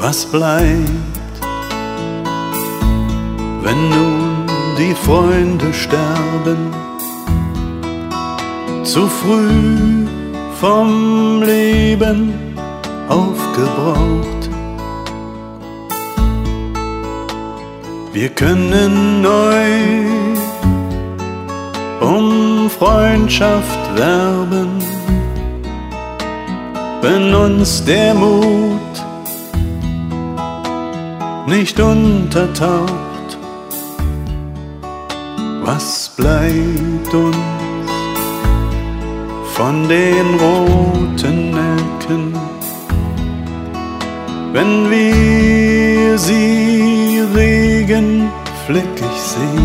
Was bleibt, wenn nun die Freunde sterben, zu früh vom Leben aufgebraucht? Wir können neu um Freundschaft werben, wenn uns der Mut nicht untertaucht. Was bleibt uns von den roten Nelken, wenn wir sie regenfleckig sehen?